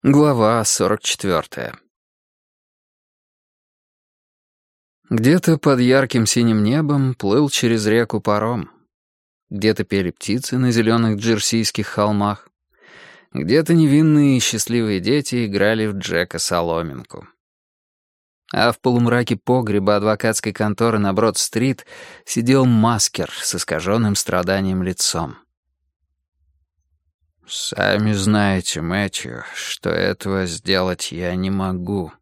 Глава 44. Где-то под ярким синим небом плыл через реку паром. Где-то пели птицы на зеленых джерсийских холмах. Где-то невинные и счастливые дети играли в Джека-соломинку. А в полумраке погреба адвокатской конторы на Брод-стрит сидел маскер с искаженным страданием лицом. «Сами знаете, Мэтью, что этого сделать я не могу».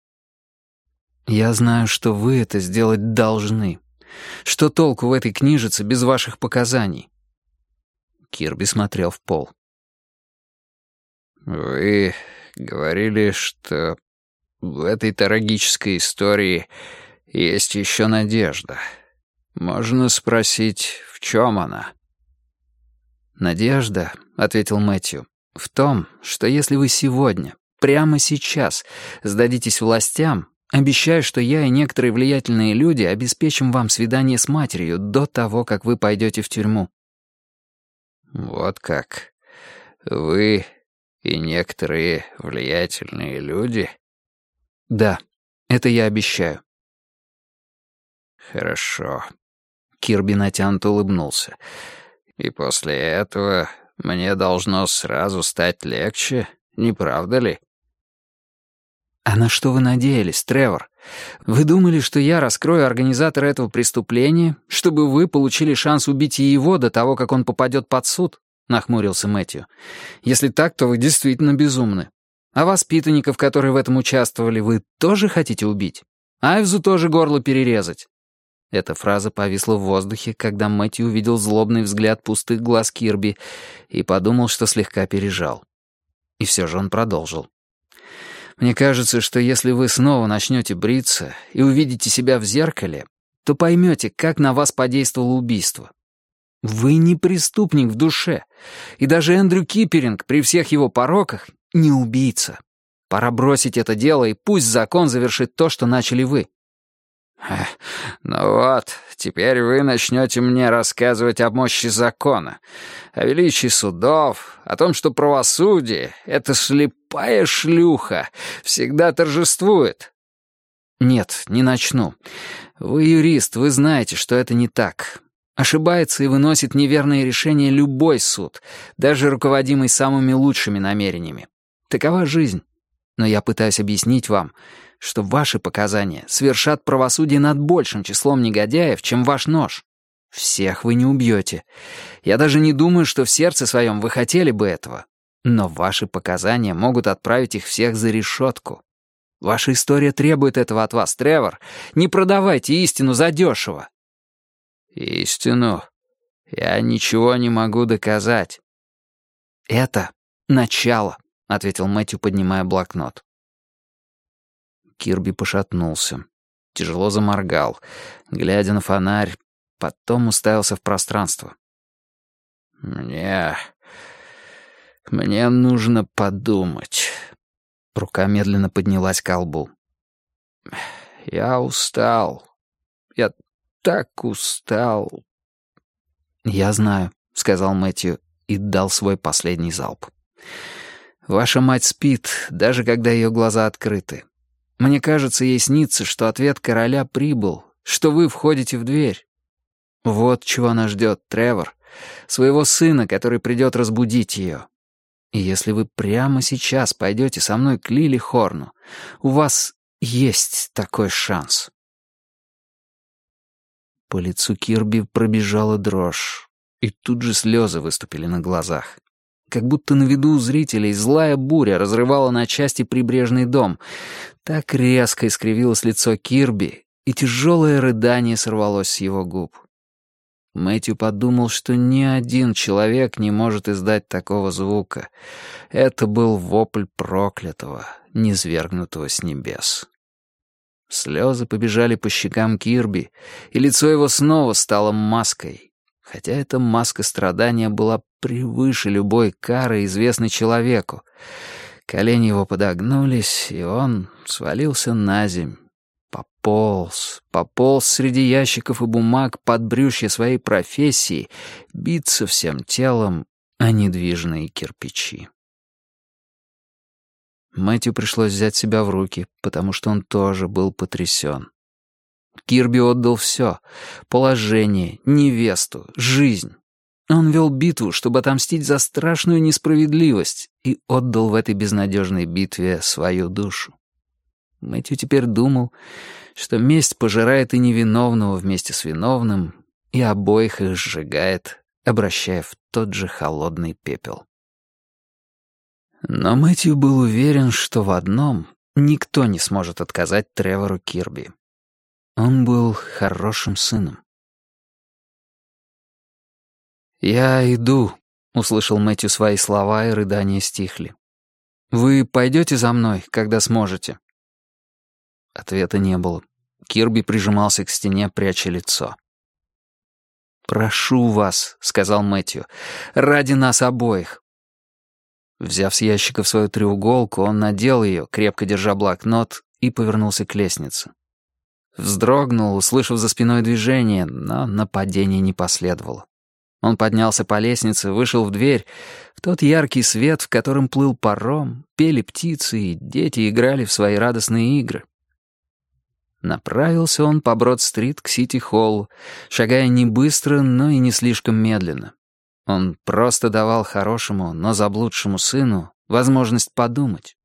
«Я знаю, что вы это сделать должны. Что толку в этой книжице без ваших показаний?» Кирби смотрел в пол. «Вы говорили, что в этой трагической истории есть еще надежда. Можно спросить, в чем она?» «Надежда», — ответил Мэтью, — «в том, что если вы сегодня, прямо сейчас, сдадитесь властям, обещаю, что я и некоторые влиятельные люди обеспечим вам свидание с матерью до того, как вы пойдете в тюрьму». «Вот как? Вы и некоторые влиятельные люди?» «Да, это я обещаю». «Хорошо». Кирби натянуто улыбнулся. «И после этого мне должно сразу стать легче, не правда ли?» «А на что вы надеялись, Тревор? Вы думали, что я раскрою организатора этого преступления, чтобы вы получили шанс убить и его до того, как он попадет под суд?» — нахмурился Мэтью. «Если так, то вы действительно безумны. А воспитанников, которые в этом участвовали, вы тоже хотите убить? Айвзу тоже горло перерезать?» Эта фраза повисла в воздухе, когда Мэтью увидел злобный взгляд пустых глаз Кирби и подумал, что слегка пережал. И все же он продолжил. «Мне кажется, что если вы снова начнете бриться и увидите себя в зеркале, то поймете, как на вас подействовало убийство. Вы не преступник в душе, и даже Эндрю Киперинг при всех его пороках не убийца. Пора бросить это дело, и пусть закон завершит то, что начали вы». «Ну вот, теперь вы начнете мне рассказывать о мощи закона, о величии судов, о том, что правосудие, эта слепая шлюха, всегда торжествует». «Нет, не начну. Вы юрист, вы знаете, что это не так. Ошибается и выносит неверные решения любой суд, даже руководимый самыми лучшими намерениями. Такова жизнь. Но я пытаюсь объяснить вам, что ваши показания совершат правосудие над большим числом негодяев, чем ваш нож. Всех вы не убьете. Я даже не думаю, что в сердце своем вы хотели бы этого. Но ваши показания могут отправить их всех за решетку. Ваша история требует этого от вас, Тревор. Не продавайте истину задешево». «Истину? Я ничего не могу доказать». «Это начало», — ответил Мэтью, поднимая блокнот. Кирби пошатнулся. Тяжело заморгал, глядя на фонарь, потом уставился в пространство. «Мне нужно подумать». Рука медленно поднялась к колбу. «Я устал. Я так устал». «Я знаю», — сказал Мэтью и дал свой последний залп. «Ваша мать спит, даже когда ее глаза открыты. Мне кажется, ей снится, что ответ короля прибыл, что вы входите в дверь. Вот чего она ждет, Тревор, своего сына, который придет разбудить ее. И если вы прямо сейчас пойдете со мной к Лили Хорну, у вас есть такой шанс». По лицу Кирби пробежала дрожь, и тут же слезы выступили на глазах. Как будто на виду у зрителей злая буря разрывала на части прибрежный дом. Так резко искривилось лицо Кирби, и тяжелое рыдание сорвалось с его губ. Мэтью подумал, что ни один человек не может издать такого звука. Это был вопль проклятого, низвергнутого с небес. Слезы побежали по щекам Кирби, и лицо его снова стало маской. Хотя эта маска страдания была превыше любой кары, известной человеку. Колени его подогнулись, и он свалился на земь. Пополз среди ящиков и бумаг под брюшье своей профессии, биться всем телом о недвижные кирпичи. Мэтью пришлось взять себя в руки, потому что он тоже был потрясен. Кирби отдал все — положение, невесту, жизнь. Он вел битву, чтобы отомстить за страшную несправедливость, и отдал в этой безнадежной битве свою душу. Мэтью теперь думал, что месть пожирает и невиновного вместе с виновным, и обоих их сжигает, обращая в тот же холодный пепел. Но Мэтью был уверен, что в одном никто не сможет отказать Тревору Кирби. Он был хорошим сыном. «Я иду», — услышал Мэтью свои слова, и рыдания стихли. «Вы пойдете за мной, когда сможете?» Ответа не было. Кирби прижимался к стене, пряча лицо. «Прошу вас», — сказал Мэтью, — «ради нас обоих». Взяв с ящика свою треуголку, он надел ее, крепко держа блокнот, и повернулся к лестнице. Вздрогнул, услышав за спиной движение, но нападения не последовало. Он поднялся по лестнице, вышел в дверь, в тот яркий свет, в котором плыл паром, пели птицы, и дети играли в свои радостные игры. Направился он по Брод-стрит к Сити-холлу, шагая не быстро, но и не слишком медленно. Он просто давал хорошему, но заблудшему сыну возможность подумать.